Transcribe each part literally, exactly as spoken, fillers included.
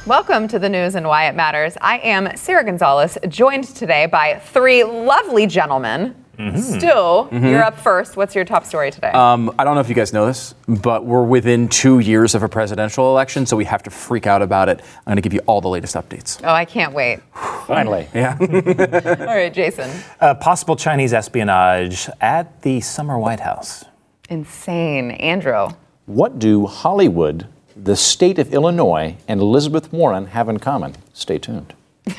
Welcome to the news and why it matters. I am Sarah Gonzalez, joined today by three lovely gentlemen. Mm-hmm. Stu, mm-hmm. You're up first. What's your top story today? Um, I don't know if you guys know this, but we're within two years of a presidential election, so we have to freak out about it. I'm going to give you all the latest updates. Oh, I can't wait. Finally. Yeah. All right, Jason. Uh, possible Chinese espionage at the summer White House. Insane. Andrew. What do Hollywood, the state of Illinois, and Elizabeth Warren have in common? Stay tuned.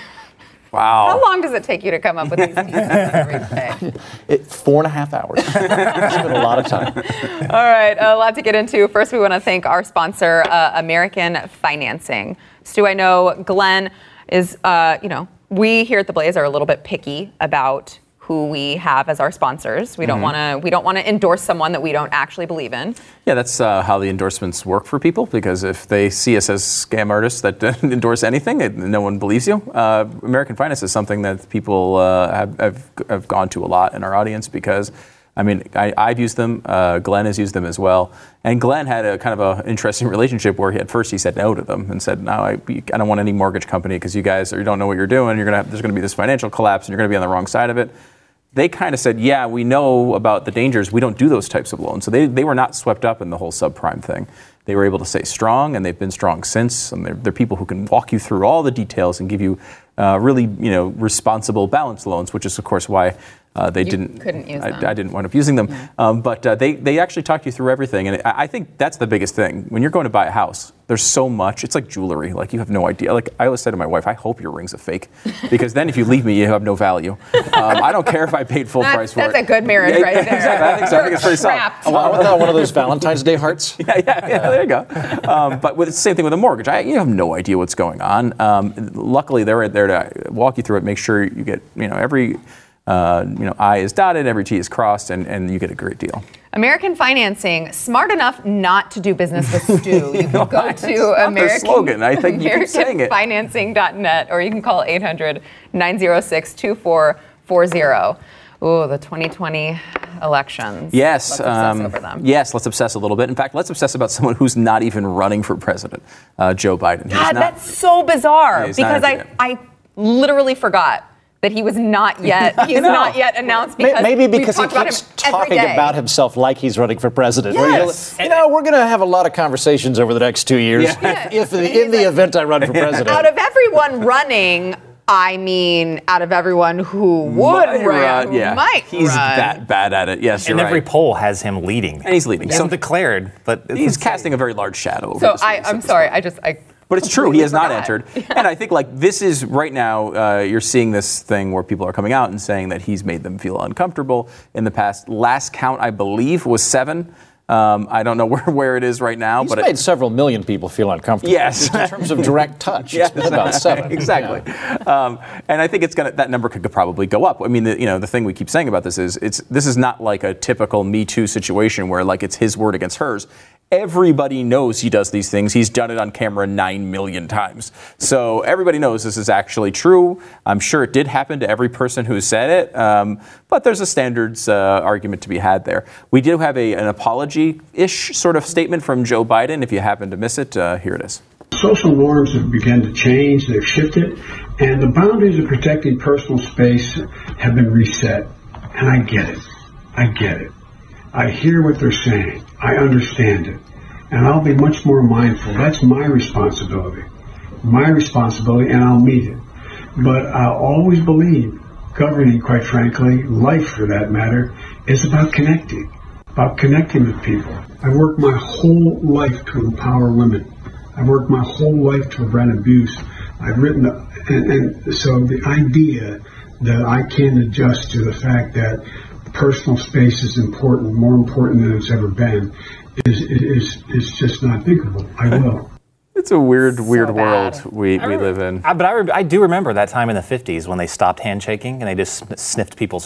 Wow. How long does it take you to come up with these pieces every day? It, four and a half hours. It's been a lot of time. All right, a lot to get into. First, we want to thank our sponsor, uh, American Financing. Stu, I know Glenn is, uh, you know, we here at The Blaze are a little bit picky about who we have as our sponsors. We don't Mm-hmm. want to we don't want to endorse someone that we don't actually believe in. Yeah, that's uh, how the endorsements work for people, because if they see us as scam artists that endorse anything, it, no one believes you. Uh, American Finance is something that people uh, have, have, have gone to a lot in our audience because, I mean, I, I've used them, uh, Glenn has used them as well, and Glenn had a kind of an interesting relationship where he, at first he said no to them and said, no, I, I don't want any mortgage company because you guys you don't know what you're doing, you're gonna have, there's going to be this financial collapse and you're going to be on the wrong side of it. They kind of said, yeah, we know about the dangers. We don't do those types of loans. So they, they were not swept up in the whole subprime thing. They were able to stay strong, and they've been strong since. And they're, they're people who can walk you through all the details and give you uh, really, you know, responsible, balanced loans, which is, of course, why uh, they you didn't. Couldn't use I, them. I didn't wind up using them. Mm-hmm. Um, but uh, they they actually talk you through everything, and I, I think that's the biggest thing. When you're going to buy a house, there's so much. It's like jewelry. Like, you have no idea. Like, I always say to my wife, I hope your ring's a fake, because then if you leave me, you have no value. Um, I don't care if I paid full that's, price for that's it. That's a good marriage yeah, right there. Exactly. I think so. I think it's pretty solid. I want one of those Valentine's Day hearts. Yeah, yeah, yeah, there you go. Um, but with the same thing with a mortgage, I, you have no idea what's going on. Um, luckily, they're there to walk you through it, make sure you get, you know, every, uh, you know, I is dotted, every T is crossed, and, and you get a great deal. American Financing, smart enough not to do business with Stu. You can go to American, slogan. I think you keep saying it. American Financing dot net, or you can call eight hundred, nine oh six, two four four zero. Ooh, the twenty twenty elections. Yes. Let's obsess um, over them. Yes, let's obsess a little bit. In fact, let's obsess about someone who's not even running for president, uh, Joe Biden. He's God, not, that's so bizarre, yeah, he's because not I, I literally forgot that he was not yet, he's not yet announced, because maybe because he about keeps him talking about himself like he's running for president. Yes. You know, we're going to have a lot of conversations over the next two years. Yeah. If, if the, in the event I run for president. Out of everyone running, I mean, out of everyone who would might run, run, who yeah. might He's run. that bad at it. Yes, And you're every right. poll has him leading. And he's leading. He hasn't So- declared, but it's He's insane. casting a very large shadow over So this I, race I'm at this sorry, point. I just, I But it's true, he has not completely entered. forgot. And I think, like, this is right now, uh, you're seeing this thing where people are coming out and saying that he's made them feel uncomfortable in the past. Last count, I believe, was seven. Um, I don't know where, where it is right now. He's but made it, several million people feel uncomfortable. Yes. Just in terms of direct touch, Yeah, it's been about seven. exactly. Yeah. Um, and I think it's gonna that number could probably go up. I mean, the, you know, the thing we keep saying about this is it's this is not like a typical Me Too situation where like it's his word against hers. Everybody knows he does these things. He's done it on camera nine million times. So everybody knows this is actually true. I'm sure it did happen to every person who said it. Um, but there's a standards uh, argument to be had there. We do have a, an apology-ish sort of statement from Joe Biden. If you happen to miss it, uh, here it is. Social norms have begun to change. They've shifted. And the boundaries of protecting personal space have been reset. And I get it. I get it. I hear what they're saying. I understand it. And I'll be much more mindful. That's my responsibility. My responsibility, and I'll meet it. But I'll always believe governing, quite frankly, life for that matter, is about connecting. About connecting with people. I worked my whole life to empower women. I've worked my whole life to prevent abuse. I've written, the, and, and so the idea that I can adjust to the fact that personal space is important, more important than it's ever been, is is is just not thinkable. I will. It's a weird, weird bad. world we, we live in. I, but I, re- I do remember that time in the fifties when they stopped handshaking and they just sn- sniffed people's hair.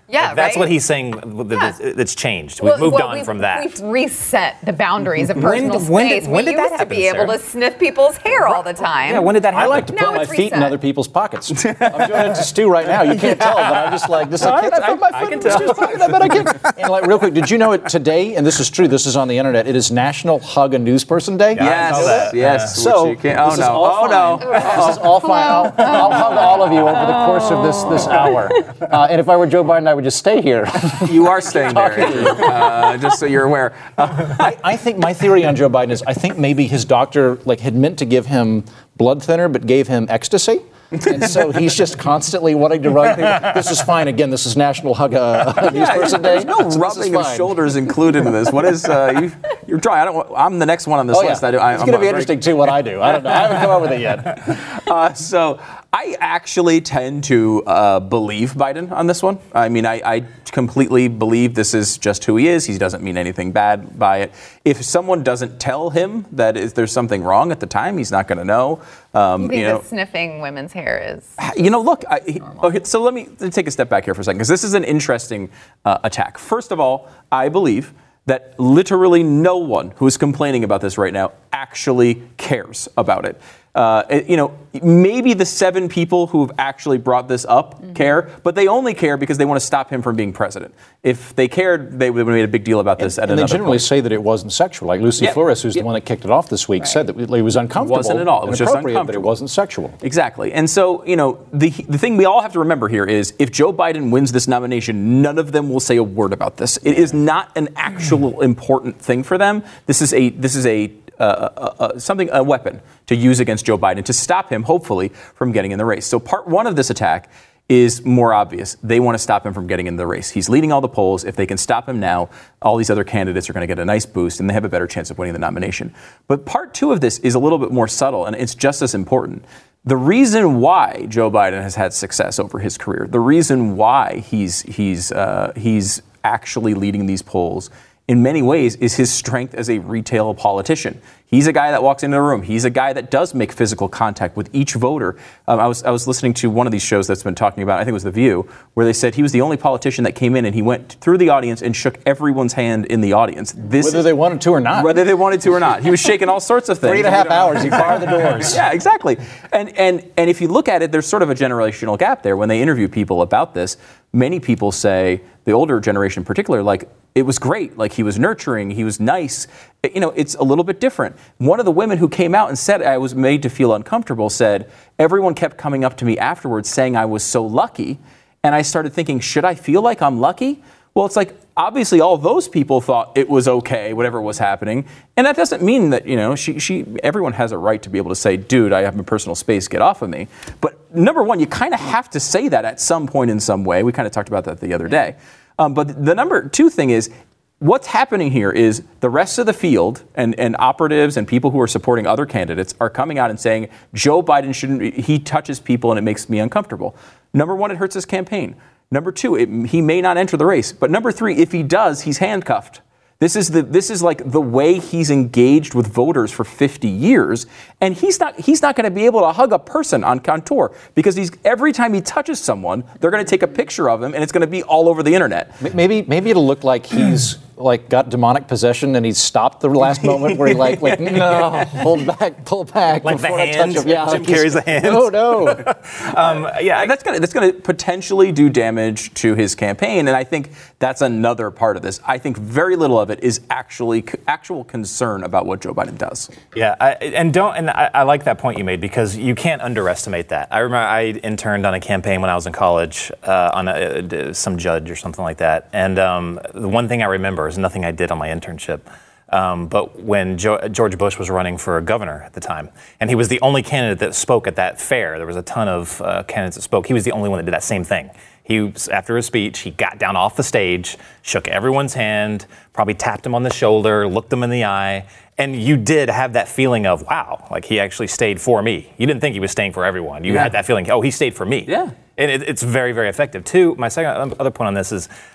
Yeah, Like, that's right? what he's saying. that Yeah. It's changed. Well, We've moved well, on we've- from that. We've reset the boundaries of When personal did- when did- space. when we did that used to be happen, able Sarah? to sniff people's hair all the time. Yeah, when did that I happen? like to Now put my it's feet in reset. other people's pockets. I'm doing it to Stu right now. You can't tell, but I'm just like, this. Like, can I put my I foot can in tell. Stu's pocket? I bet I can. And like, real quick, did you know it today? And this is true. This is on the internet. It is National Hug a Newsperson Day. Yeah, I saw Yes, that. yes. So which you can't- oh this is no! all Oh fine. no! This is all fine. I'll, I'll hug all of you over the course of this this hour. Uh, and if I were Joe Biden, I would just stay here. You are staying there, Andrew, uh, just so you're aware. Uh, I, I think my theory on Joe Biden is I think maybe his doctor like had meant to give him blood thinner, but gave him ecstasy. And so he's just constantly wanting to run. This is fine. Again, this is National Hug a Newsperson Day. There's no So this is rubbing of fine. shoulders included in this. What is uh, you? You're trying. I don't. want- I'm the next one on this Oh, yeah. list. I do, I, it's I'm going to be very- interesting, too, what I do. I don't know. I haven't come up with it yet. Uh, so I actually tend to uh, believe Biden on this one. I mean, I, I completely believe this is just who he is. He doesn't mean anything bad by it. If someone doesn't tell him that if there's something wrong at the time, he's not going to know. Um, You think you know, that sniffing women's hair is? You know, look, I, he- okay, so let me take a step back here for a second, because this is an interesting uh, attack. First of all, I believe that literally no one who is complaining about this right now actually cares about it. Uh, it- you know, maybe the seven people who have actually brought this up Mm-hmm. care, but they only care because they want to stop him from being president. If they cared, they would have made a big deal about this at And they another generally point. say that it wasn't sexual. Like Lucy Yeah. Flores, who's Yeah. the one that kicked it off this week, said that it was uncomfortable. Wasn't at all. It and was just appropriate, But it uncomfortable. wasn't sexual. Exactly. And so, you know, the the thing we all have to remember here is if Joe Biden wins this nomination, none of them will say a word about this. It is not an actual important thing for them. This is a this is a uh, uh, uh, something a weapon to use against Joe Biden to stop him, hopefully, from getting in the race. So part one of this attack is more obvious. They want to stop him from getting in the race. He's leading all the polls. If they can stop him now, all these other candidates are going to get a nice boost and they have a better chance of winning the nomination. But part two of this is a little bit more subtle, and it's just as important. The reason why Joe Biden has had success over his career, the reason why he's he's uh, he's actually leading these polls in many ways is his strength as a retail politician. He's a guy that walks into a room. He's a guy that does make physical contact with each voter. Um, I was I was listening to one of these shows that's been talking about, I think it was The View, where they said he was the only politician that came in and he went through the audience and shook everyone's hand in the audience. This Whether is- they wanted to or not. whether they wanted to or not. He was shaking all sorts of things. Three and a half hours, he barred the doors. Yeah, exactly. And and and if you look at it, there's sort of a generational gap there. When they interview people about this, many people say, the older generation in particular, like, it was great. Like, he was nurturing, he was nice. You know, it's a little bit different. One of the women who came out and said I was made to feel uncomfortable said, everyone kept coming up to me afterwards saying I was so lucky. And I started thinking, should I feel like I'm lucky? Well, it's like, obviously all those people thought it was okay, whatever was happening. And that doesn't mean that, you know, she, she, everyone has a right to be able to say, dude, I have my personal space, get off of me. But number one, you kind of have to say that at some point in some way. We kind of talked about that the other day. Um, but the number two thing is, what's happening here is the rest of the field and, and operatives and people who are supporting other candidates are coming out and saying, Joe Biden shouldn't, he touches people and it makes me uncomfortable. Number one, it hurts his campaign. Number two, it, he may not enter the race. But number three, if he does, he's handcuffed. This is the this is like the way he's engaged with voters for fifty years, and he's not he's not going to be able to hug a person on contour because he's every time he touches someone, they're going to take a picture of him, and it's going to be all over the internet. Maybe maybe it'll look like he's like got demonic possession and he's stopped the last moment where he like like no hold back pull back Like the before I touch hand? him. Yeah, Jim like he's- carries the hand. No, no. Um, yeah, That's going to that's going to potentially do damage to his campaign, and I think that's another part of this. I think very little of it is actually actual concern about what Joe Biden does. Yeah, I, and don't and I, I like that point you made because you can't underestimate that. I remember I interned on a campaign when I was in college uh, on a, some judge or something like that, and um, the one thing I remember is nothing I did on my internship. Um, but when jo- George Bush was running for governor at the time, and he was the only candidate that spoke at that fair, there was a ton of uh, candidates that spoke. He was the only one that did that same thing. He, after his speech, he got down off the stage, shook everyone's hand, probably tapped him on the shoulder, looked them in the eye, and you did have that feeling of, wow, like he actually stayed for me. You didn't think he was staying for everyone. You Yeah. had that feeling, oh, he stayed for me. Yeah. And it, it's very, very effective. Two, my second other point on this is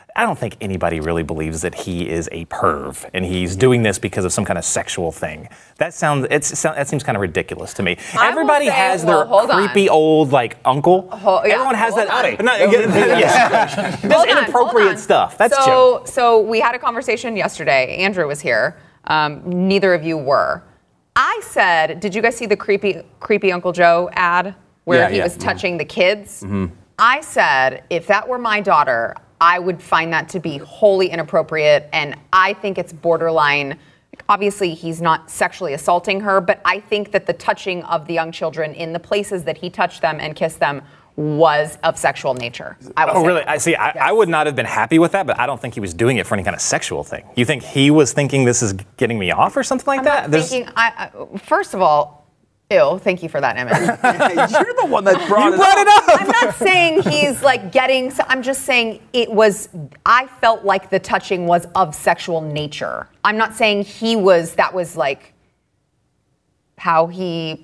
I don't think anybody really believes that he is a perv and he's doing this because of some kind of sexual thing. That sounds it's that seems kind of ridiculous to me. I Everybody will say, has well, their hold creepy on. old like uncle. Hold- yeah, Everyone has hold that. on. Not, yeah. Does Hold on, inappropriate hold on. stuff. That's so, Joe. So we had a conversation yesterday. Andrew was here. Um, neither of you were. I said, did you guys see the creepy, creepy Uncle Joe ad where Yeah, he yeah. was touching the kids? Mm-hmm. I said, if that were my daughter, I would find that to be wholly inappropriate, and I think it's borderline. Obviously, he's not sexually assaulting her, but I think that the touching of the young children in the places that he touched them and kissed them was of sexual nature. I would Oh, say. really? I see. I, I would not have been happy with that, but I don't think he was doing it for any kind of sexual thing. You think he was thinking this is getting me off or something like I'm that? not There's- thinking. I, I, first of all, ew. Thank you for that image. You're the one that brought, You brought it up. I'm not saying he's like getting. I'm just saying it was. I felt like the touching was of sexual nature. I'm not saying he was. That was like how he.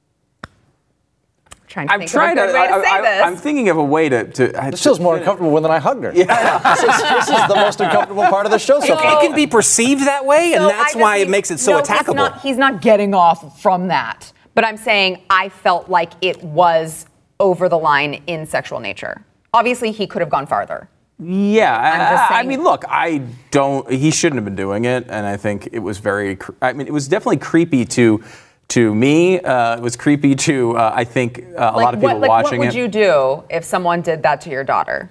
Trying to I'm think trying of a to. good way to I, say I, this. I'm thinking of a way to. to This feels more uncomfortable when than I hugged her. this, is, this is the most uncomfortable part of the show so It far. can be perceived that way, and So I that's just why it mean- makes it so no, he's attackable. not- He's not getting off from that. But I'm saying I felt like it was over the line in sexual nature. Obviously, he could have gone farther. Yeah, I'm just I, I saying- mean, look, I don't. He shouldn't have been doing it, and I think it was very. cr- I mean, it was definitely creepy to, to me. Uh, it was creepy to. Uh, I think uh, a lot of people what, like, watching what would it. you do if someone did that to your daughter?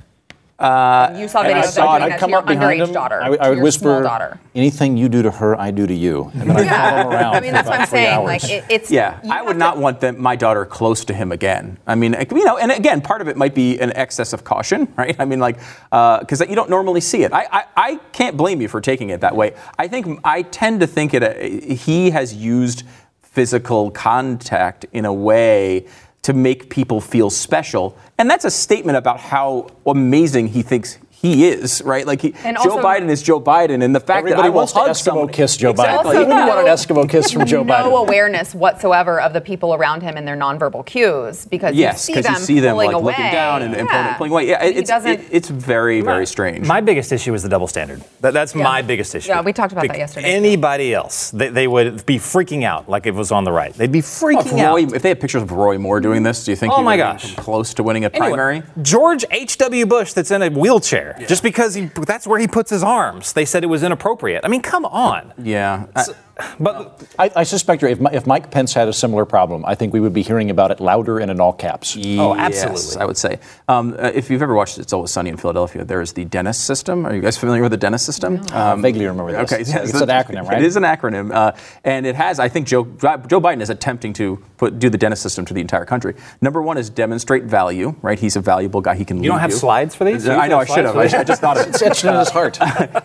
Uh, you saw And videos I of saw them it. doing I'd that come to your up behind underage him. daughter. I would, I to would your whisper, small daughter. "Anything you do to her, I do to you." And then I'd follow him around I mean, for that's what about I'm three saying. hours. Like, it, it's Yeah, you I have would to- not want them, my daughter close to him again. I mean, like, you know, and again, part of it might be an excess of caution, right? I mean, like, because you don't normally see it. I, I, I can't blame you for taking it that way. I think I tend to think it. Uh, he has used physical contact in a way to make people feel special, and that's a statement about how amazing he thinks he is, right? Like he, And Joe also- Biden is Joe Biden, and the fact Everybody that I will wants to hug Eskimo someone, kiss Joe exactly. Biden. Also, You wouldn't no- want an Eskimo kiss from Joe no Biden. awareness whatsoever of the people around him and their nonverbal cues because Yes, you because see you them see them pulling like away. looking down and, and Yeah. pulling, pulling away. Yeah, And he it's doesn't- it, it's very very strange. My biggest issue is the double standard. That, that's my biggest issue. Yeah, we talked about Bec- that yesterday, too. Anybody else, they, they would be freaking out like it was on the right. They'd be If, freaking Roy, out. if they had pictures of Roy Moore doing this, do you think Oh he my would gosh. come close to winning a Anyway, primary? George H W. Bush that's in a wheelchair just because he that's where he puts his arms. They said it was inappropriate. I mean, come on. Yeah. I- But I, I suspect if, Mi- if Mike Pence had a similar problem, I think we would be hearing about it louder and in all caps. Oh, Yes, absolutely. I would say. Um, uh, if you've ever watched It's Always Sunny in Philadelphia, there is the dentist system. Are you guys familiar with the dentist system? I vaguely remember this. Okay, It's, yes, it's an acronym, right? It is an acronym, uh, and it has. I think Joe Joe Biden is attempting to put do the dentist system to the entire country. Number one is demonstrate value, right? He's a valuable guy. He can. You don't lead have you. slides for these? I know. I You should have have. slides I, for I just thought of It's it. etched in his heart.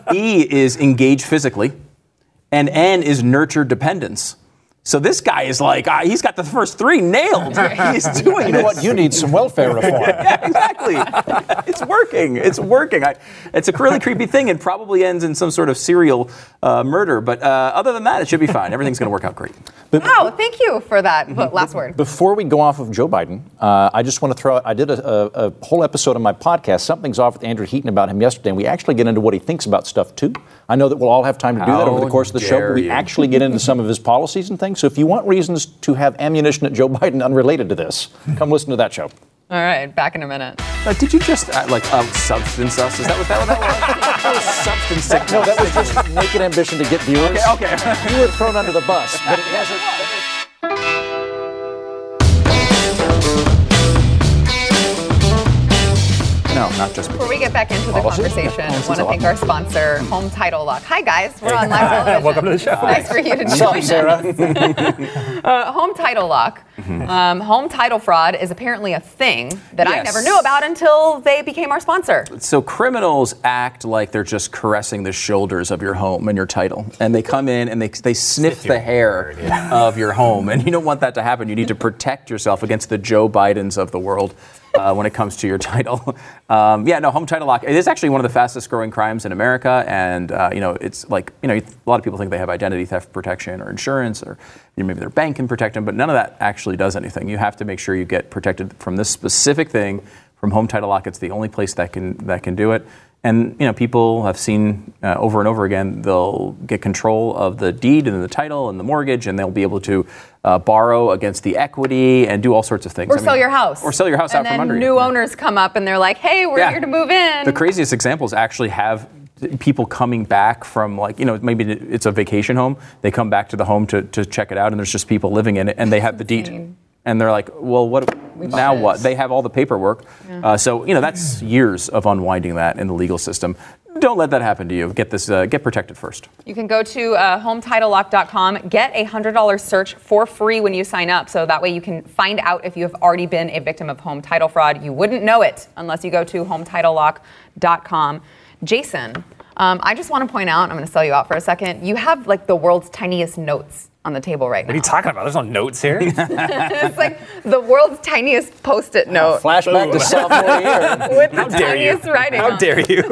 E is engage physically, and N is nurture dependence. So this guy is like, uh, he's got the first three nailed. He's doing You know this. what? You need some welfare reform. Yeah, exactly. It's working. It's working. I, it's a really creepy thing and probably ends in some sort of serial uh, murder. But uh, other than that, it should be fine. Everything's going to work out great. Wow, thank you for that last word. Before we go off of Joe Biden, uh, I just want to throw out, I did a, a, a whole episode on my podcast, Something's Off with Andrew Heaton about him yesterday, and we actually get into what he thinks about stuff too. I know that we'll all have time to do that How over the course of the show, dare but we you. actually get into some of his policies and things. So if you want reasons to have ammunition at Joe Biden unrelated to this, come listen to that show. All right, back in a minute. Uh, did you just uh, like uh, substance us? Is that what that, what that was? That was substance. That- no, that was just naked ambition to get viewers. Okay, okay. You were thrown under the bus, but it hasn't. No, not just Before because. we get back into the Policy? conversation, I Policy's want to a thank lot. our sponsor, Home Title Lock. Hi, guys. We're on live television. Welcome to the show. Nice for you to What's up, join us. Sarah? Uh, home title lock. Um, home title fraud is apparently a thing that I Yes. never knew about until they became our sponsor. So criminals act like they're just caressing the shoulders of your home and your title, and they come in and they they sniff the hair of your home, and you don't want that to happen. You need to protect yourself against the Joe Bidens of the world uh, when it comes to your title. Um, yeah, no, home title lock. It is actually one of the fastest growing crimes in America, and uh, you know it's like you know a lot of people think they have identity theft protection or insurance, or you know, maybe their bank can protect them, but none of that actually does anything. You have to make sure you get protected from this specific thing. From Home Title Lock, it's the only place that can that can do it. And you know, people have seen uh, over and over again, they'll get control of the deed and the title and the mortgage, and they'll be able to uh, borrow against the equity and do all sorts of things. Or I sell mean, your house. Or sell your house and out from under then you. new Yeah. owners come up and they're like, hey, we're Yeah. here to move in. The craziest examples actually have people coming back from, like, you know, maybe it's a vacation home. They come back to the home to, to check it out, and there's just people living in it, and they have the deed. And they're like, well, what now what? They have all the paperwork. Yeah. Uh, so, you know, that's years of unwinding that in the legal system. Don't let that happen to you. Get this, uh, get protected first. You can go to uh, home title lock dot com, get a one hundred dollars search for free when you sign up. So that way you can find out if you have already been a victim of home title fraud. You wouldn't know it unless you go to home title lock dot com. Jason, um, I just want to point out, I'm going to sell you out for a second. You have like the world's tiniest notes on the table right now. What are you talking about? There's no notes here. It's like the world's tiniest post-it note. Flashback to sophomore year. With the How dare you? tiniest writing How on dare you?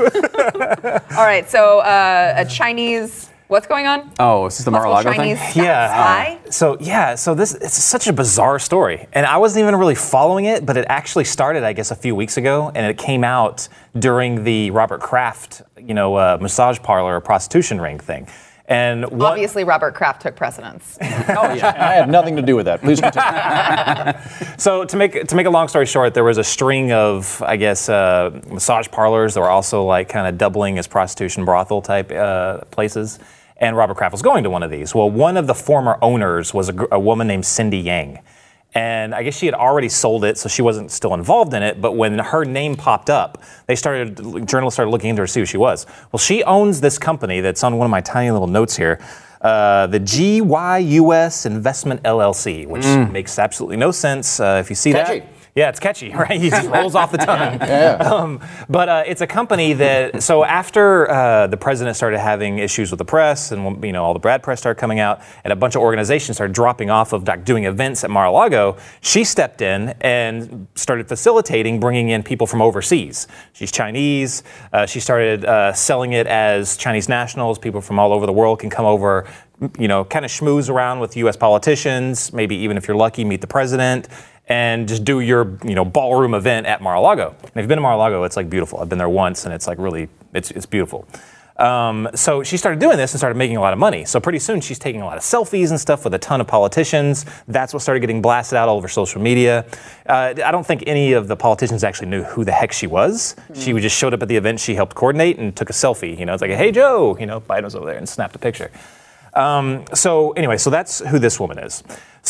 it. All right, so uh, a Chinese, what's going on? Oh, is this the Possible Mar-a-Lago Chinese thing? Yeah. spy? So yeah, so this it's such a bizarre story, and I wasn't even really following it, but it actually started, I guess, a few weeks ago, and it came out during the Robert Kraft, you know, uh, massage parlor prostitution ring thing. And one, Obviously, Robert Kraft took precedence. Oh, yeah. I had nothing to do with that. Please continue. So to make to make a long story short, there was a string of, I guess, uh, massage parlors that were also like kind of doubling as prostitution brothel type uh, places. And Robert Kraft was going to one of these. Well, one of the former owners was a, gr- a woman named Cindy Yang. And I guess she had already sold it, so she wasn't still involved in it. But when her name popped up, they started, journalists started looking into her to see who she was. Well, she owns this company that's on one of my tiny little notes here, uh, the G Y U S Investment L L C, which mm. makes absolutely no sense uh, if you see Catchy. that. Yeah, it's catchy, right? It just rolls off the tongue. Yeah. Um, but uh, it's a company that, so after uh, the president started having issues with the press, and you know all the bad press started coming out, and a bunch of organizations started dropping off of like, doing events at Mar-a-Lago, she stepped in and started facilitating bringing in people from overseas. She's Chinese. Uh, she started uh, selling it as Chinese nationals. People from all over the world can come over, you know, kind of schmooze around with U S politicians, maybe even if you're lucky, meet the president, and just do your, you know, ballroom event at Mar-a-Lago. And if you've been to Mar-a-Lago, it's like beautiful. I've been there once, and it's like really, it's it's beautiful. Um, so she started doing this and started making a lot of money. So pretty soon she's taking a lot of selfies and stuff with a ton of politicians. That's what started getting blasted out all over social media. Uh, I don't think any of the politicians actually knew who the heck she was. Mm. She just showed up at the event she helped coordinate and took a selfie. You know, it's like, hey, Joe, you know, Biden was over there and snapped a picture. Um, so anyway, so that's who this woman is.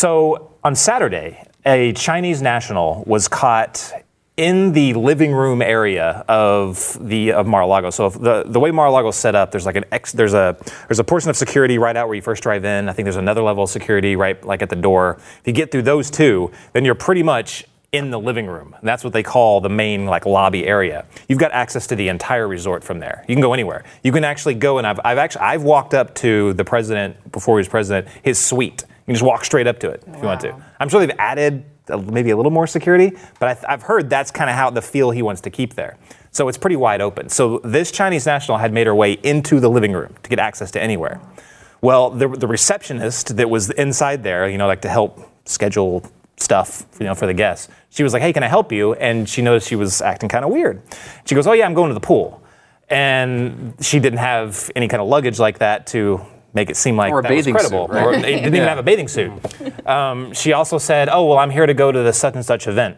So on Saturday, a Chinese national was caught in the living room area of the of Mar-a-Lago. So if the the way Mar-a-Lago is set up, there's like an ex, there's a there's a portion of security right out where you first drive in. I think there's another level of security right like at the door. If you get through those two, then you're pretty much in the living room. And that's what they call the main like lobby area. You've got access to the entire resort from there. You can go anywhere. You can actually go, and I've I've actually I've walked up to the president before he was president, his suite. You can just walk straight up to it if wow. you want to. I'm sure they've added maybe a little more security, but I th- I've heard that's kind of how the feel he wants to keep there. So it's pretty wide open. So this Chinese national had made her way into the living room to get access to anywhere. Well, the, the receptionist that was inside there, you know, like to help schedule stuff, you know, for the guests, she was like, hey, can I help you? And she noticed she was acting kind of weird. She goes, oh yeah, I'm going to the pool. And she didn't have any kind of luggage like that to make it seem like or a that bathing was credible. Suit, right? Or it didn't yeah. even have a bathing suit. Um, she also said, oh, well, I'm here to go to the such and such event.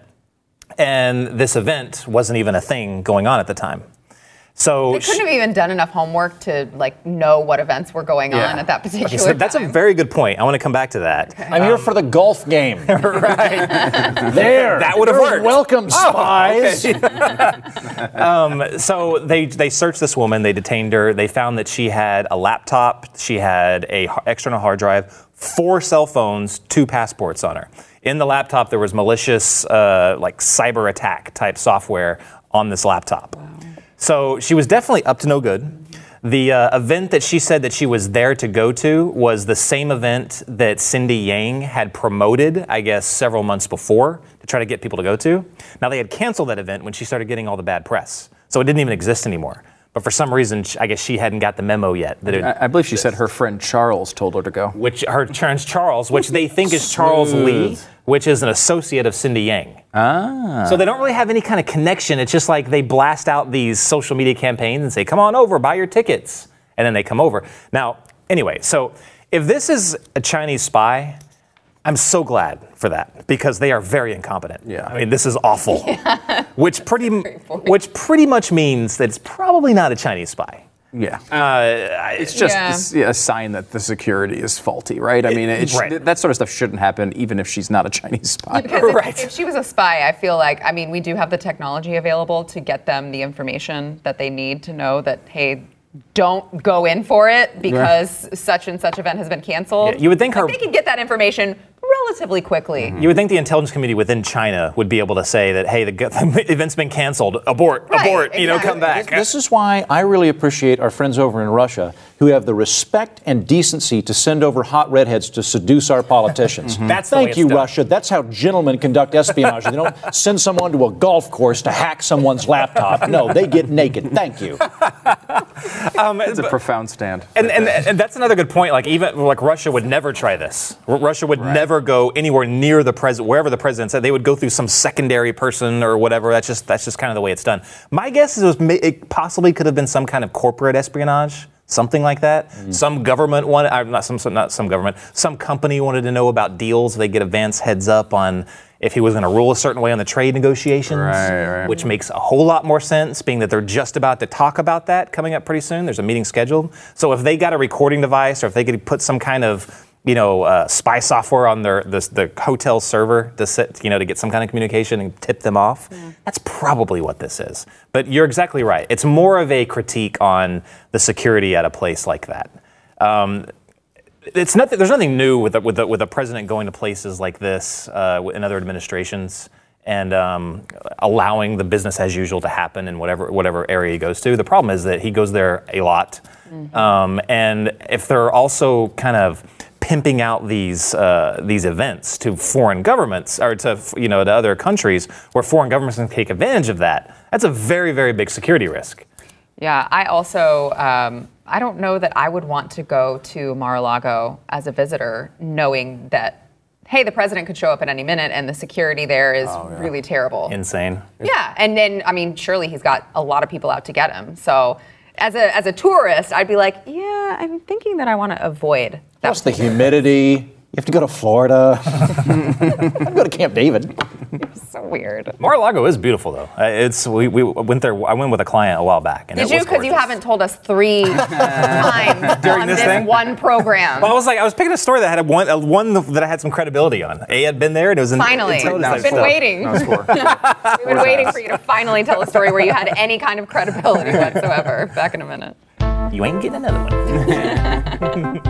And this event wasn't even a thing going on at the time. So they couldn't she, have even done enough homework to like know what events were going yeah. on at that particular okay, so that's time. a very good point. I want to come back to that. Okay. I'm um, here for the golf game. Right. There. That would have worked. Welcome, spies. Oh, okay. um, so they they searched this woman. They detained her. They found that she had a laptop. She had a h- external hard drive, four cell phones, two passports on her. In the laptop, there was malicious, uh, like cyber attack type software on this laptop. Wow. So she was definitely up to no good. The uh, event that she said that she was there to go to was the same event that Cindy Yang had promoted, I guess, several months before to try to get people to go to. Now, they had canceled that event when she started getting all the bad press. So it didn't even exist anymore. But for some reason, I guess she hadn't got the memo yet. That it, I, I believe she said her friend Charles told her to go. Which her friend Charles, which they think is Charles Lee, which is an associate of Cindy Yang. Ah. So they don't really have any kind of connection. It's just like they blast out these social media campaigns and say, come on over, buy your tickets. And then they come over. Now, anyway, so if this is a Chinese spy, I'm so glad for that because they are very incompetent. Yeah. I mean, this is awful. Yeah. Which pretty which pretty much means that it's probably not a Chinese spy. Yeah. Uh, it's just Yeah. it's a sign that the security is faulty, right? I mean, it, sh- right. that sort of stuff shouldn't happen even if she's not a Chinese spy. Because if, Right. if she was a spy, I feel like, I mean, we do have the technology available to get them the information that they need to know that, hey, don't go in for it because such and such event has been canceled. Yeah, you would think like her- they could get that information relatively quickly. You would think the intelligence community within China would be able to say that, hey, the, the event's been canceled, abort, Right, abort, you know, come exactly. back. This is why I really appreciate our friends over in Russia who have the respect and decency to send over hot redheads to seduce our politicians. That's the way Thank it's you, done. Russia. That's how gentlemen conduct espionage. They don't send someone to a golf course to hack someone's laptop. No, they get naked. Thank you. Um, It's a profound stand. And, and and that's another good point. Like even like Russia would never try this. R- Russia would never go anywhere near the president, wherever the president said. They would go through some secondary person or whatever. That's just that's just kind of the way it's done. My guess is it, was, ma- it possibly could have been some kind of corporate espionage, something like that. Mm. Some government wanted, uh, not some some- not some government, some company wanted to know about deals. They get advance heads up on if he was going to rule a certain way on the trade negotiations, Right, right. which makes a whole lot more sense, being that they're just about to talk about that coming up pretty soon. There's a meeting scheduled. So if they got a recording device or if they could put some kind of, you know, uh, spy software on their the, the hotel server to sit, you know, to get some kind of communication and tip them off, Yeah. that's probably what this is. But you're exactly right. It's more of a critique on the security at a place like that. Um, It's nothing. There's nothing new with the, with the, with a president going to places like this uh, in other administrations and um, allowing the business as usual to happen in whatever whatever area he goes to. The problem is that he goes there a lot, mm-hmm. um, and if they're also kind of pimping out these uh, these events to foreign governments or to you know to other countries where foreign governments can take advantage of that, that's a very very big security risk. Yeah, I also, um, I don't know that I would want to go to Mar-a-Lago as a visitor knowing that, hey, the president could show up at any minute and the security there is Oh, yeah. really terrible. Insane. Yeah, and then, I mean, surely he's got a lot of people out to get him. So as a as a tourist, I'd be like, yeah, I'm thinking that I want to avoid that. Plus the humidity. You have to go to Florida. Go to Camp David. So weird. Mar-a-Lago is beautiful, though. Uh, It's we, we went there. I went with a client a while back, and Did it you? was Because you gorgeous. haven't told us three times During on this this, thing? one program. Well, I was like, I was picking a story that had a one, a one that I had some credibility on. A had been there, and it was in, Finally. It's, it's, Now I've it's been four. waiting. Now it's four. We've been waiting for you to finally tell a story where you had any kind of credibility whatsoever. Back in a minute. You ain't getting another one.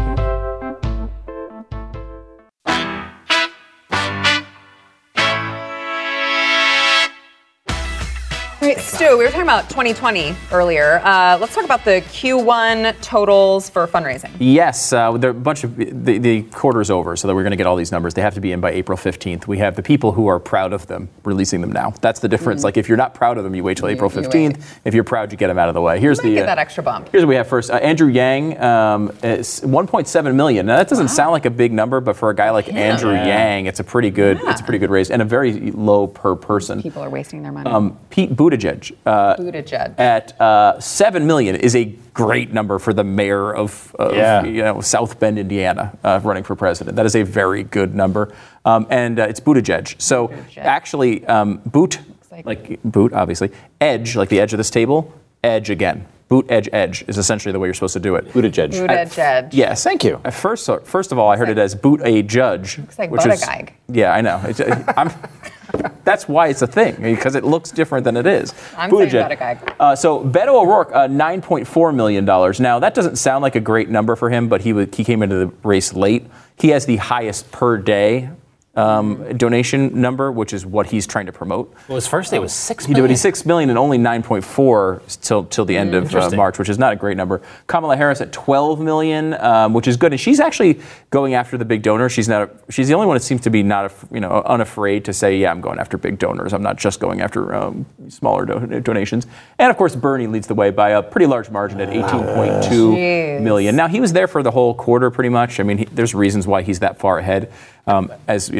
All right, Stu, we were talking about twenty twenty earlier. Uh, let's talk about the Q one totals for fundraising. Yes, uh, there are a bunch of the, the quarter's over, so that we're going to get all these numbers. They have to be in by April fifteenth. We have the people who are proud of them releasing them now. That's the difference. Mm-hmm. Like if you're not proud of them, you wait till You- April you fifteenth. wait. If you're proud, you get them out of the way. Here's Might the get uh, that extra bump. Here's what we have first. Uh, Andrew Yang, um, is one point seven million. Now that doesn't sound like a big number, but for a guy like Andrew Yang, it's a pretty good. Yeah. It's a pretty good raise and a very low per person. People are wasting their money. Um, Pete Buttigieg. Uh, Buttigieg. At uh, seven million is a great number for the mayor of, of Yeah. you know, South Bend, Indiana, uh, running for president. That is a very good number, um, and uh, it's Buttigieg. So Buttigieg. actually, um, boot like- like, boot obviously, edge like the edge of this table, edge again. Boot edge edge is essentially the way you're supposed to do it. Buttigieg. Buttigieg. Yes, Thank you. At first, so- first of all, I heard it as boot a judge, Looks like which is Buttigieg. yeah, I know. It's, I'm, that's why it's a thing because it looks different than it is. I'm saying Buttigieg. Buttigieg. Uh, so Beto O'Rourke, uh, nine point four million dollars. Now that doesn't sound like a great number for him, but he w- he came into the race late. He has the highest per day um, donation number, which is what he's trying to promote. Well, his first day was six He did, but he's six million and only nine point four till till the end of uh, Interesting. March, which is not a great number. Kamala Harris at twelve million, um, which is good, and she's actually going after the big donors. She's not. A, she's the only one that seems to be not, a, you know, unafraid to say, yeah, I'm going after big donors. I'm not just going after um, smaller do- donations. And of course, Bernie leads the way by a pretty large margin at eighteen point two million. Now he was there for the whole quarter, pretty much. I mean, he, there's reasons why he's that far ahead. Um, as you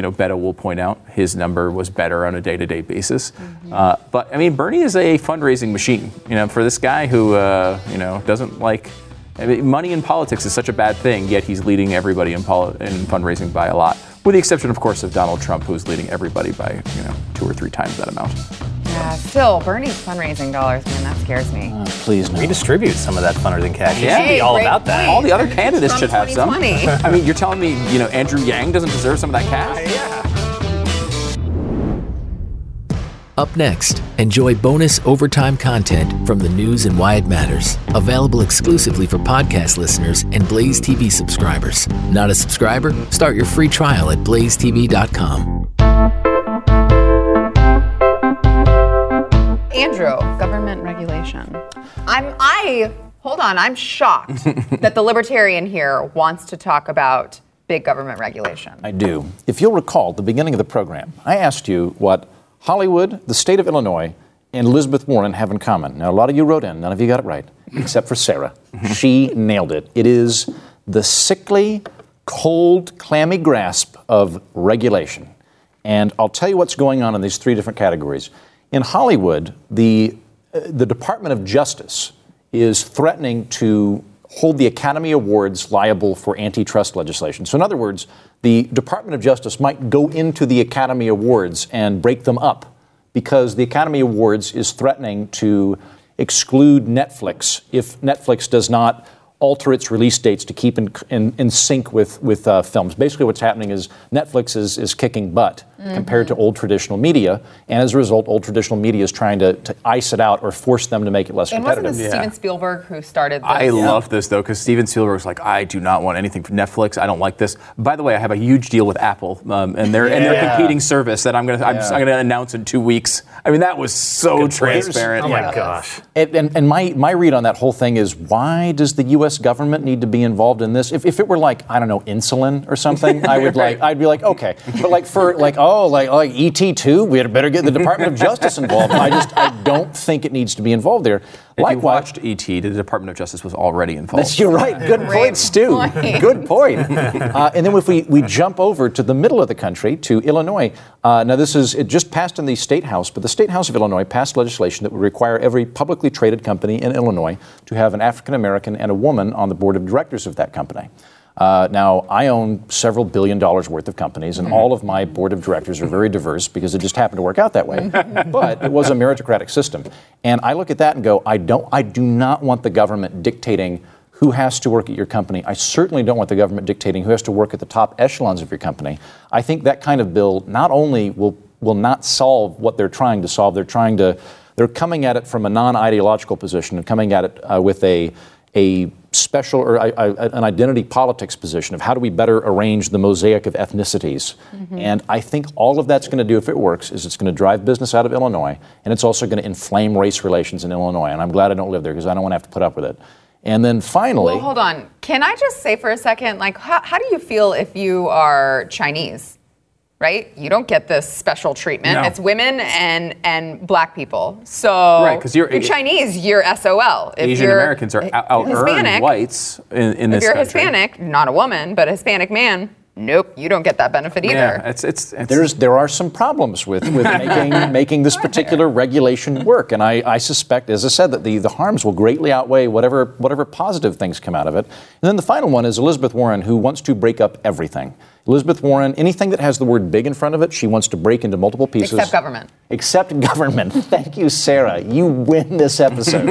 you know, Beto will point out, his number was better on a day-to-day basis. Mm-hmm. Uh, but I mean, Bernie is a fundraising machine. You know, for this guy who uh, you know doesn't like. I mean, money in politics is such a bad thing, yet he's leading everybody in, poli- in fundraising by a lot. With the exception, of course, of Donald Trump, who's leading everybody by, you know, two or three times that amount. Yeah, still, Bernie's fundraising dollars, man, that scares me. Uh, please, no. Redistribute some of that fundraising cash. You Yeah. should be all Hey, about that. great All the other point. candidates From should have some. twenty twenty. I mean, you're telling me, you know, Andrew Yang doesn't deserve some of that cash? Yeah. Up next, enjoy bonus overtime content from the news and why it matters. Available exclusively for podcast listeners and Blaze T V subscribers. Not a subscriber? Start your free trial at blaze t v dot com. Andrew, government regulation. I'm, I, hold on, I'm shocked that the libertarian here wants to talk about big government regulation. I do. If you'll recall, at the beginning of the program, I asked you what Hollywood, the state of Illinois, and Elizabeth Warren have in common. Now, a lot of you wrote in. None of you got it right, except for Sarah. She nailed it. It is the sickly, cold, clammy grasp of regulation. And I'll tell you what's going on in these three different categories. In Hollywood, the, uh, the Department of Justice is threatening to hold the Academy Awards liable for antitrust legislation. So in other words, the Department of Justice might go into the Academy Awards and break them up because the Academy Awards is threatening to exclude Netflix if Netflix does not alter its release dates to keep in, in, in sync with, with uh, films. Basically what's happening is Netflix is, is kicking butt mm-hmm. compared to old traditional media, and as a result, old traditional media is trying to, to ice it out or force them to make it less and competitive. wasn't it Yeah. Steven Spielberg who started this? I Yeah. love this, though, because Steven Spielberg's like, I do not want anything from Netflix. I don't like this. By the way, I have a huge deal with Apple um, and their and their Yeah. competing service that I'm going to I'm, Yeah. I'm going to announce in two weeks. I mean, that was so Good point. transparent. Oh my Yeah. gosh. And, and, and my, my read on that whole thing is, why does the U S government need to be involved in this? If, if it were like, I don't know, insulin or something, I would like, I'd be like, okay. But like for like, oh, like like E T two, we had better get the Department of Justice involved. I just, I don't think it needs to be involved there. If you Likewise, watched E T, the Department of Justice was already involved. That's, you're right. Good Great point, Stu. point. Good point. Uh, and then if we, we jump over to the middle of the country, to Illinois, uh, now this is, it just passed in the State House, but the State House of Illinois passed legislation that would require every publicly traded company in Illinois to have an African American and a woman on the board of directors of that company. Uh, now, I own several billion dollars worth of companies, and all of my board of directors are very diverse because it just happened to work out that way. But it was a meritocratic system. And I look at that and go, I don't, I do not want the government dictating who has to work at your company. I certainly don't want the government dictating who has to work at the top echelons of your company. I think that kind of bill not only will, will not solve what they're trying to solve, they're trying to, they're coming at it from a non-ideological position and coming at it uh, with a, a special or a, a, an identity politics position of how do we better arrange the mosaic of ethnicities. Mm-hmm. And I think all of that's going to do, if it works, is it's going to drive business out of Illinois, and it's also going to inflame race relations in Illinois. And I'm glad I don't live there because I don't want to have to put up with it. And then finally... Well, hold on. Can I just say for a second, like, how, how do you feel if you are Chinese? Right? You don't get this special treatment. No. It's women and and black people. So Right, 'cause you're- you're Chinese, you're S O L. If Asian you're Americans are out- out-earned Hispanic, whites in, in if this you're country. Hispanic, not a woman, but a Hispanic man, nope, you don't get that benefit either. Yeah, it's, it's, it's There's there are some problems with, with making making this particular regulation work, and I, I suspect, as I said, that the, the harms will greatly outweigh whatever whatever positive things come out of it. And then the final one is Elizabeth Warren, who wants to break up everything. Elizabeth Warren, anything that has the word big in front of it, she wants to break into multiple pieces. Except government. Except government. Thank you, Sarah. You win this episode.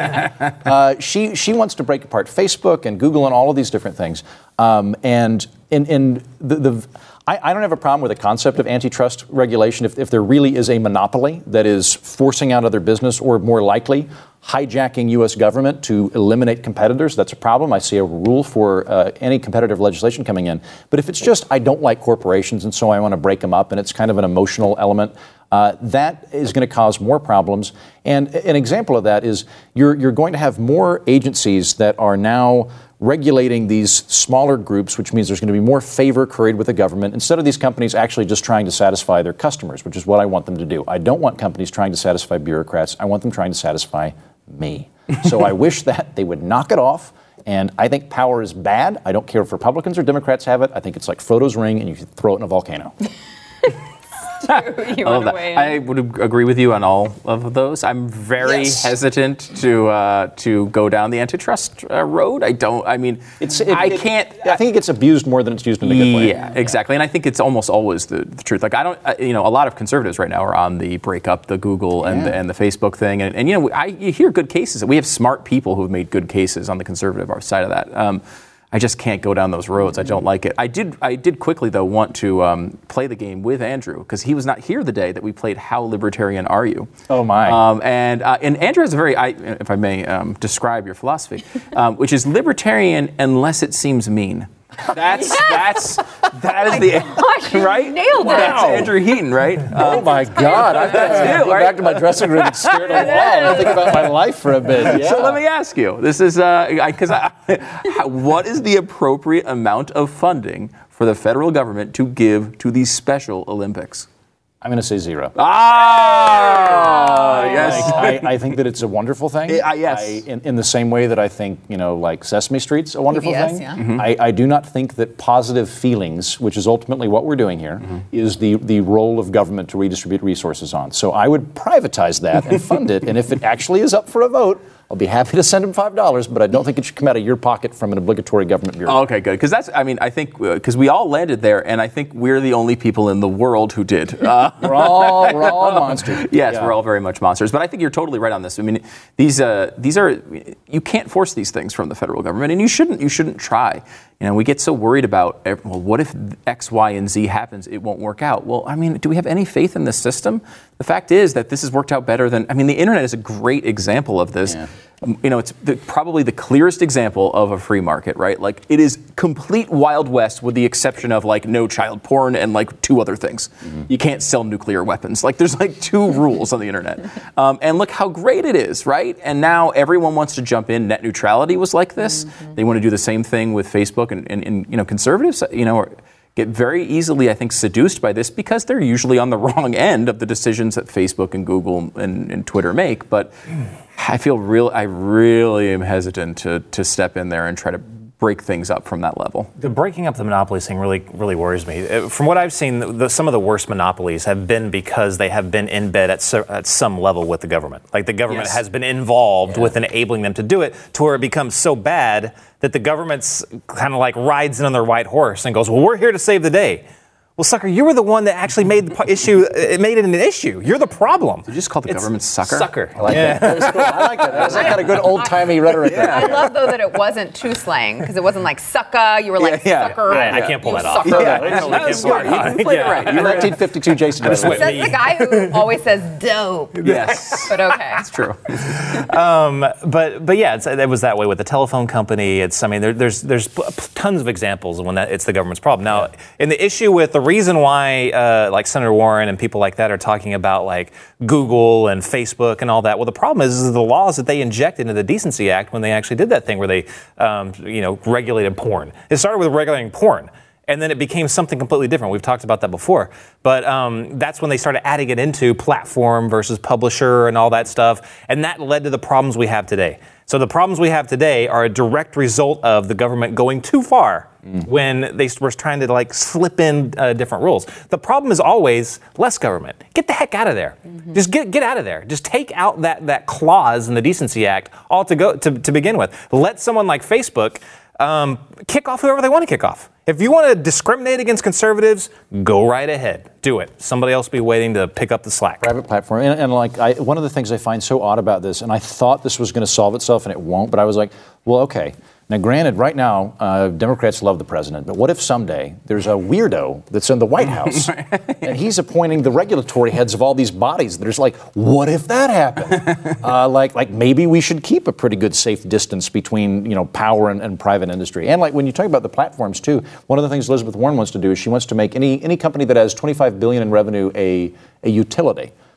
uh, she she wants to break apart Facebook and Google and all of these different things. Um, and in, in the, the I, I don't have a problem with the concept of antitrust regulation if, if there really is a monopoly that is forcing out other business, or more likely hijacking U S government to eliminate competitors. That's a problem. I see a rule for uh, any competitive legislation coming in. But if it's just, I don't like corporations and so I want to break them up, and it's kind of an emotional element, uh, that is going to cause more problems. And an example of that is you're, you're going to have more agencies that are now regulating these smaller groups, which means there's going to be more favor curried with the government instead of these companies actually just trying to satisfy their customers, which is what I want them to do. I don't want companies trying to satisfy bureaucrats. I want them trying to satisfy me. So I wish that they would knock it off And I think power is bad. I don't care if Republicans or Democrats have it. I think it's like Frodo's ring, and you can throw it in a volcano. You I love wanna that. weigh in? I would ag- agree with you on all of those. I'm very Yes. hesitant to uh, to go down the antitrust uh, road. I don't. I mean, It's, it, I it- can't. I think it gets abused more than it's used in a good way. Yeah, exactly. And I think it's almost always the, the truth. Like I don't, I, you know, a lot of conservatives right now are on the break up the Google and, Yeah. the, and the Facebook thing. And, and you know, I you hear good cases. We have smart people who have made good cases on the conservative side of that. Um, I just can't go down those roads. I don't like it. I did. I did quickly though want to um, play the game with Andrew because he was not here the day that we played How Libertarian Are You? Oh my! Um, and uh, and Andrew has a very, I, if I may um, describe your philosophy, um, which is libertarian unless it seems mean. That's that's that is the Gosh, you right. nailed it. That's Andrew Heaton, right? Oh my God! I've got to it, go right? back to my dressing room and stare at a wall and think about my life for a bit. Yeah. So let me ask you. This is because uh, I, I, what is the appropriate amount of funding for the federal government to give to these Special Olympics? I'm going to say zero. Ah, yes. I, I think that it's a wonderful thing. Uh, yes. I, in, in the same way that I think, you know, like Sesame Street's a wonderful P B S, thing. yeah. Mm-hmm. I, I do not think that positive feelings, which is ultimately what we're doing here, Mm-hmm. is the, the role of government to redistribute resources on. So I would privatize that and fund it. And if it actually is up for a vote, I'll be happy to send him five dollars, but I don't think it should come out of your pocket from an obligatory government bureau. Oh, okay, good. Because that's, I mean, I think, because we all landed there, and I think we're the only people in the world who did. Uh, We're all, we're all monsters. yes, Yeah. we're all very much monsters. But I think you're totally right on this. I mean, these uh, these are, you can't force these things from the federal government, and you shouldn't. You shouldn't try. You know, we get so worried about, well, what if X, Y, and Z happens? It won't work out. Well, I mean, do we have any faith in this system? The fact is that this has worked out better than, I mean, the internet is a great example of this. Yeah. You know, it's the, probably the clearest example of a free market, right? Like, it is complete Wild West with the exception of, like, no child porn and, like, two other things. Mm-hmm. You can't sell nuclear weapons. Like, there's, like, two rules on the internet. Um, and look how great it is, right? And now everyone wants to jump in. Net neutrality was like this. Mm-hmm. They want to do the same thing with Facebook. And, and, and you know, conservatives, you know, are, get very easily, I think, seduced by this because they're usually on the wrong end of the decisions that Facebook and Google and, and Twitter make. But I feel real. I really am hesitant to to step in there and try to break things up from that level. The breaking up the monopolies thing really, really worries me. Uh, From what I've seen, the, some of the worst monopolies have been because they have been in bed at, so, at some level with the government. Like the government Yes. has been involved Yeah. with enabling them to do it to where it becomes so bad that the government's kind of like rides in on their white horse and goes, well, we're here to save the day. Well, sucker, you were the one that actually made the po- issue. It made it an issue. You're the problem. Did you just call the It's government sucker? Sucker. I like that. That's cool. I like that. That's that kind of good old-timey rhetoric. there. I love though that it wasn't too slang because it wasn't like sucker. You were like Yeah, yeah. sucker. I, I can't pull You that off. sucker. Yeah, I totally that can't was pull smart. that off. You played it Yeah. right. You're nineteen fifty-two Jason. just Wright. went- Says the guy who always says dope. Yes. But okay. It's true. Um, but but yeah, it's, it was that way with the telephone company. It's I mean there, there's there's p- p- tons of examples of when that it's the government's problem. Now, in the issue with the reason why uh, like Senator Warren and people like that are talking about like Google and Facebook and all that. Well, the problem is, is the laws that they injected into the Decency Act when they actually did that thing where they um, you know regulated porn. It started with regulating porn. And then it became something completely different. We've talked about that before. But um, that's when they started adding it into platform versus publisher and all that stuff. And that led to the problems we have today. So the problems we have today are a direct result of the government going too far mm. when they were trying to like slip in uh, different rules. The problem is always less government. Get the heck out of there. Mm-hmm. Just get get out of there. Just take out that, that clause in the Decency Act all to go to, to begin with. Let someone like Facebook um, kick off whoever they want to kick off. If you want to discriminate against conservatives, go right ahead. Do it. Somebody else will be waiting to pick up the slack. Private platform. And, and like, I, one of the things I find so odd about this, and I thought this was going to solve itself, and it won't, but I was like, well, okay. Now, granted, right now, uh, Democrats love the president, but what if someday there's a weirdo that's in the White House, and he's appointing the regulatory heads of all these bodies that are just like, what if that happened? uh, like, like maybe we should keep a pretty good safe distance between, you know, power and, and private industry. And like when you talk about the platforms too, one of the things Elizabeth Warren wants to do is she wants to make any any company that has twenty-five billion dollars in revenue a a utility.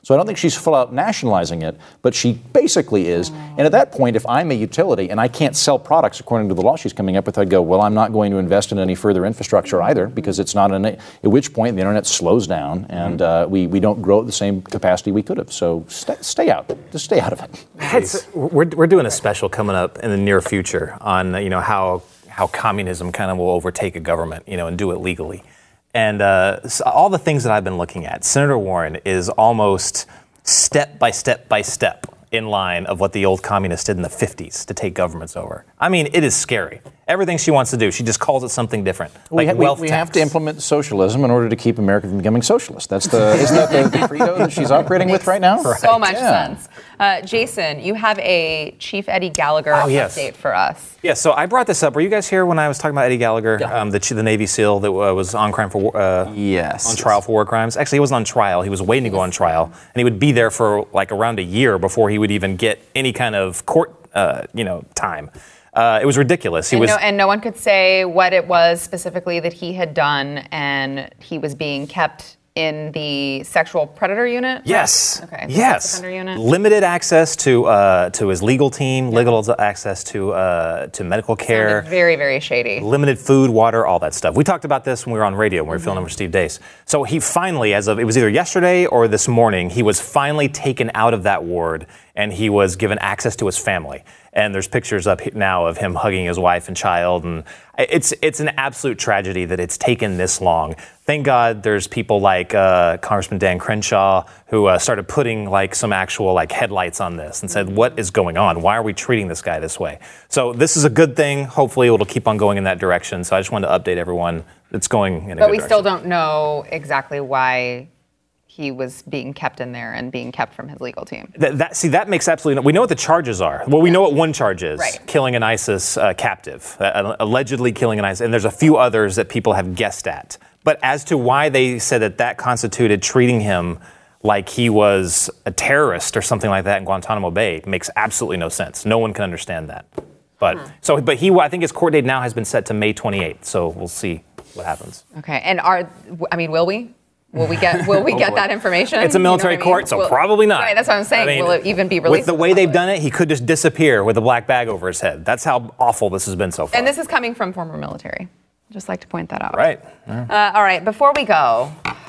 So I don't think she's full out nationalizing it, but she basically is. And at that point, if I'm a utility and I can't sell products according to the law she's coming up with, I'd go, well, I'm not going to invest in any further infrastructure either, because it's not an, at which point the internet slows down and uh, we, we don't grow at the same capacity we could have. So stay, stay out. Just stay out of it. It's, we're, we're doing a special coming up in the near future on, you know, how how communism kind of will overtake a government, you know, and do it legally. And uh, so all the things that I've been looking at, Senator Warren is almost step by step by step in line of what the old communists did in the fifties to take governments over. I mean, it is scary. Everything she wants to do, she just calls it something different. We, like ha- wealth we, we tax. have to implement socialism in order to keep America from becoming socialist. That's the isn't that the, the credo that she's operating with right now? So much Yeah. sense. Uh, Jason, you have a Chief Eddie Gallagher Oh, yes. update for us. Yeah, so I brought this up. Were you guys here when I was talking about Eddie Gallagher, Yeah. um, the, the Navy SEAL that uh, was on crime for war, uh, Yes. on trial for war crimes? Actually, he wasn't on trial. He was waiting to go on trial, and he would be there for like around a year before he would even get any kind of court, uh, you know, time. Uh, it was ridiculous. He And was. no, and no one could say what it was specifically that he had done, and he was being kept in the sexual predator unit? Yes. Okay. the Yes. sex offender unit? Limited access to uh, to his legal team, legal access to uh, to medical care. Sounded very, very shady. Limited food, water, all that stuff. We talked about this when we were on radio, when we were filling in for Steve Dace. So he finally, as of, it was either yesterday or this morning, he was finally taken out of that ward and he was given access to his family. And there's pictures up now of him hugging his wife and child. And it's it's an absolute tragedy that it's taken this long. Thank God there's people like uh, Congressman Dan Crenshaw who uh, started putting like some actual like headlights on this and said, what is going on? Why are we treating this guy this way? So this is a good thing. Hopefully it'll keep on going in that direction. So I just wanted to update everyone. It's going in a But good we direction. still don't know exactly why he was being kept in there and being kept from his legal team. That, that, see, that makes absolutely no. We know what the charges are. Well, we know what one charge is: Right. killing an ISIS uh, captive, uh, allegedly killing an ISIS, and there's a few others that people have guessed at. But as to why they said that that constituted treating him like he was a terrorist or something like that in Guantanamo Bay makes absolutely no sense. No one can understand that. But Hmm. so, but he, I think his court date now has been set to May twenty-eighth. So we'll see what happens. Okay, and are, I mean, will we? Will we get Will we Oh, get boy. that information? It's a You know military what I mean? court, so Will- probably not. Right, that's what I'm saying. I mean, will it even be released? With the way they've done it, he could just disappear with a black bag over his head. That's how awful this has been so far. And this is coming from former military. Just like to point that out. right. Uh, all right, before we go,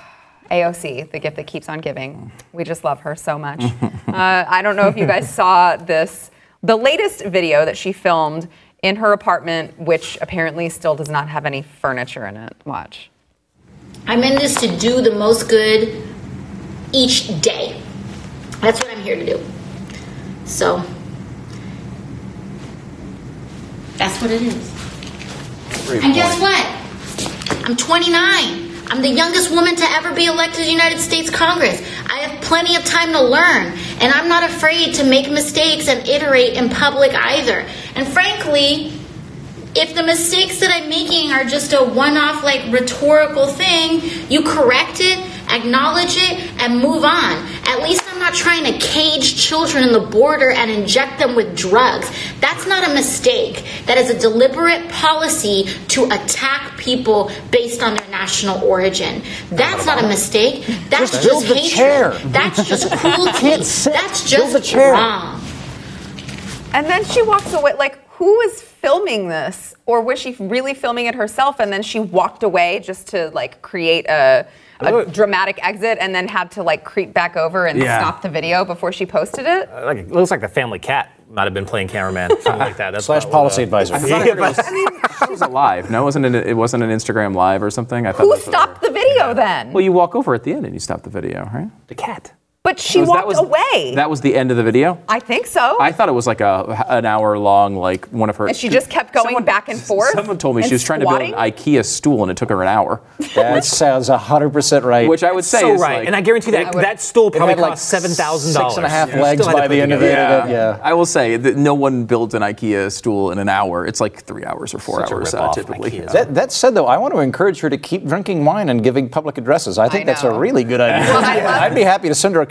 A O C, the gift that keeps on giving. We just love her so much. uh, I don't know if you guys saw this, the latest video that she filmed in her apartment, which apparently still does not have any furniture in it. Watch. I'm in this to do the most good each day. That's what I'm here to do. So, that's what it is. And guess what? I'm twenty-nine. I'm the youngest woman to ever be elected to the United States Congress. I have plenty of time to learn, and I'm not afraid to make mistakes and iterate in public either. And frankly, if the mistakes that I'm making are just a one-off, like, rhetorical thing, you correct it, acknowledge it, and move on. At least I'm not trying to cage children in the border and inject them with drugs. That's not a mistake. That is a deliberate policy to attack people based on their national origin. That's not a mistake. That's Just just, build the hatred. chair. That's just cruelty. Can't sit. That's Build just the chair. wrong. And then she walks away. Like, who is filming this? Or was she really filming it herself and then she walked away just to, like, create a, a dramatic exit and then had to, like, creep back over and Yeah. stop the video before she posted it? Like, it looks like the family cat might have been playing cameraman, something like that. That's Slash what, policy uh, advisor. I thought I heard it was, it was a live. No, it wasn't. An, it wasn't an Instagram live or something. I thought Who that's what they stopped the video then? were- Well, you walk over at the end and you stop the video, right? The cat. But she Was- walked that was, away. That was the end of the video. I think so. I thought it was like a an hour long, like one of her. And she just kept going back and forth Someone told me and she was trying squatting? to build an IKEA stool and it took her an hour. That sounds one hundred percent right. Which I would say so is right, like, and I guarantee that would- that stool probably had, like, cost seven thousand dollars. six and a half legs by the end of it. Yeah. Yeah. I will say that no one builds an IKEA stool in an hour. It's like three hours or four Such a hours uh, rip-off, typically. IKEA. That, that said, though, I want to encourage her to keep drinking wine and giving public addresses. I think that's a know. really good idea. Well, I love- I'd be happy to send her a couple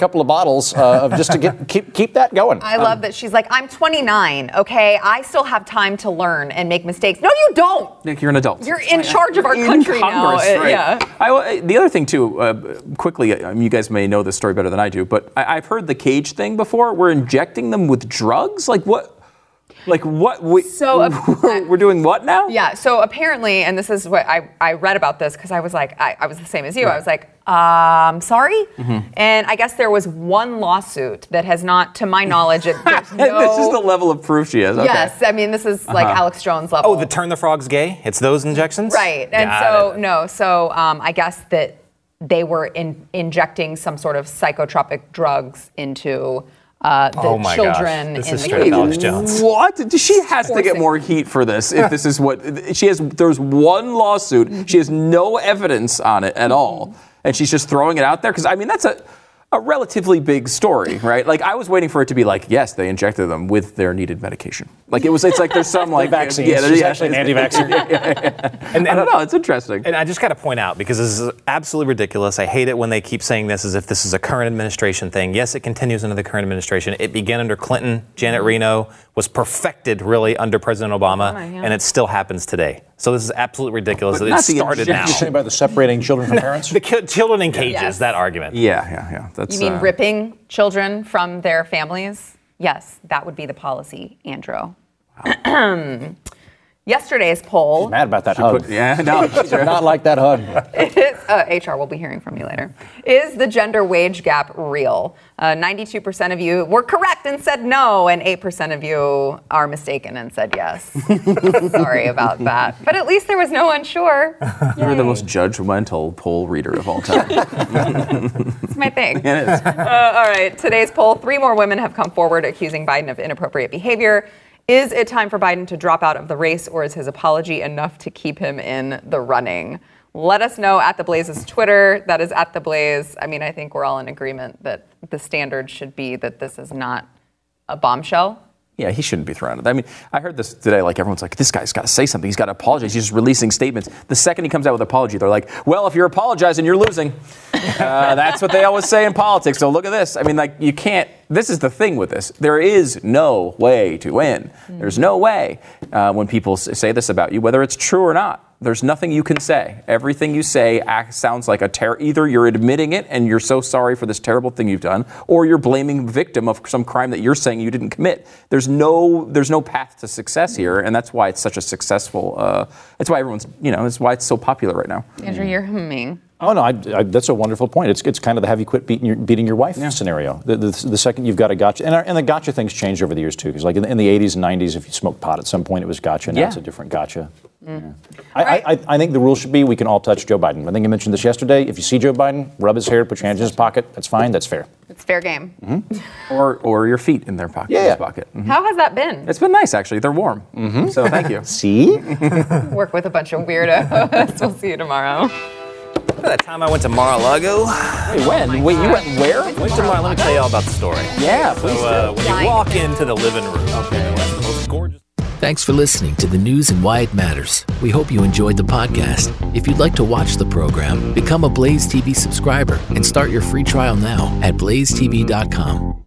couple of bottles uh, of just to get keep keep that going. I love that she's like, I'm twenty-nine, okay? I still have time to learn and make mistakes. No, you don't. Nick, you're an adult. You're in charge of our In country Congress, now. Uh, right. Yeah. I, the other thing, too, uh, quickly, I mean, you guys may know this story better than I do, but I, I've heard the cage thing before. We're injecting them with drugs? Like what? Like what? We, So, uh, we're doing what now? Yeah, so apparently, and this is what I, I read about this because I was like, I, I was the same as you. Right. I was like, um, sorry? Mm-hmm. And I guess there was one lawsuit that has not, to my knowledge, it, there's no... This is the level of proof she has. Okay. Yes, I mean, this is like uh-huh. Alex Jones level. Oh, the turn the frogs gay? It's those injections? Right, and Got so, it. no, so um, I guess that they were in, injecting some sort of psychotropic drugs into... Uh, the oh my children gosh. This in is the straight up Alex Jones. What? She has Forcing. to get more heat for this. If this is what she has, there's one lawsuit. Mm-hmm. She has no evidence on it at all, and she's just throwing it out there. Because I mean, that's a a relatively big story, right? Like I was waiting for it to be like, yes, they injected them with their needed medication. Like it was, it's like there's some like vaccine. Yeah, She's yeah, actually an anti-vaxxer. yeah, yeah, yeah. And, and, I don't know. It's interesting. And I just got to point out, because this is absolutely ridiculous. I hate it when they keep saying this as if this is a current administration thing. Yes, it continues into the current administration. It began under Clinton. Janet Reno was perfected really under President Obama, Obama yeah. and it still happens today. So this is absolutely ridiculous But that not it the started now. injection. You're saying about the separating children from parents? The ki- children in cages, Yes. that argument. Yeah, yeah, yeah. That's. You mean uh, ripping children from their families? Yes, that would be the policy, Andrew. Wow. Yesterday's poll. Mad about that hug. Put, yeah, no. She's not like that hug. Is, uh, H R, we'll be hearing from you later. Is the gender wage gap real? Uh, ninety-two percent of you were correct and said no, and eight percent of you are mistaken and said yes. Sorry about that. But at least there was no unsure. You're the most judgmental poll reader of all time. It's my thing. It is. Uh, all right, today's poll, three more women have come forward accusing Biden of inappropriate behavior. Is it time for Biden to drop out of the race, or is his apology enough to keep him in the running? Let us know at The Blaze's Twitter. That is at The Blaze. I mean, I think we're all in agreement that the standard should be that this is not a bombshell. Yeah, he shouldn't be thrown out. I mean, I heard this today, like everyone's like, this guy's got to say something. He's got to apologize. He's just releasing statements. The second he comes out with an apology, they're like, well, if you're apologizing, you're losing. Uh, that's what they always say in politics. So look at this. I mean, like, you can't, this is the thing with this. There is no way to win. Mm. There's no way uh, when people say this about you, whether it's true or not. There's nothing you can say. Everything you say act, sounds like a terror. Either you're admitting it and you're so sorry for this terrible thing you've done, or you're blaming the victim of some crime that you're saying you didn't commit. There's no, there's no path to success here, and that's why it's such a successful. Uh, that's why everyone's, you know, that's why it's so popular right now. Andrew, you're humming. Oh no, I, I, that's a wonderful point. It's it's kind of the have you quit beating your beating your wife yeah. scenario. The, the, the second you've got a gotcha, and, our, and the gotcha thing's changed over the years too. Because like in the, in the eighties and nineties, if you smoked pot at some point, it was gotcha. Now yeah. it's a different gotcha. Mm. Yeah. I, right. I, I think the rule should be we can all touch Joe Biden. I think I mentioned this yesterday. If you see Joe Biden, rub his hair, put your hands in his pocket. That's fine. That's fair. It's fair game. Mm-hmm. or or your feet in their pocket. Yeah. In his pocket. Mm-hmm. How has that been? It's been nice actually. They're warm. Mm-hmm. So thank you. See? Work with a bunch of weirdos. We'll see you tomorrow. Remember that time I went to Mar-a-Lago? Wait, when? Oh Wait, you went where? I went to Mar- Let me tell you all about the story. Yeah, please So uh, do. when you walk into the living room, okay, that's the most gorgeous. Thanks for listening to the news and why it matters. We hope you enjoyed the podcast. If you'd like to watch the program, become a Blaze T V subscriber and start your free trial now at blaze t v dot com.